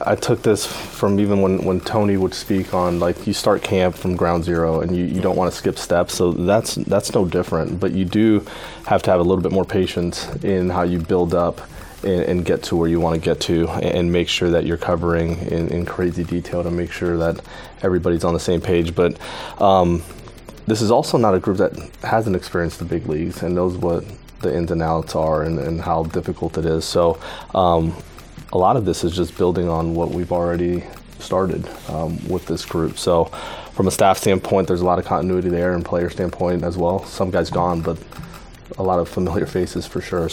I took this from even when Tony would speak on, like, you start camp from ground zero and you don't want to skip steps. So that's no different. But you do have to have a little bit more patience in how you build up and get to where you want to get to, and make sure that you're covering in crazy detail to make sure that everybody's on the same page. But this is also not a group that hasn't experienced the big leagues and knows what the ins and outs are and how difficult it is. So a lot of this is just building on what we've already started with this group. So from a staff standpoint, there's a lot of continuity there, and player standpoint as well. Some guys gone, but a lot of familiar faces for sure.